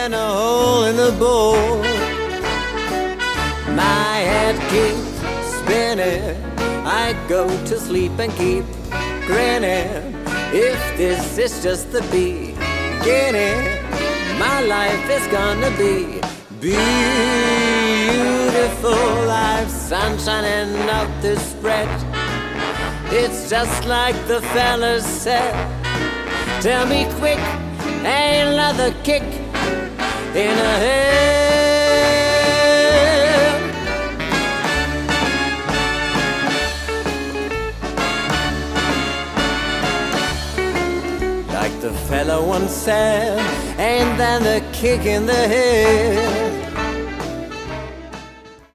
and a hole in the board. My head keeps spinning, I go to sleep and keep grinning. If this is just the beginning, my life is gonna be beautiful. Life's sunshine and not the spread. It's just like the fellas said. Tell me quick, another kick in the head. Like the fella once said, and then the kick in the head.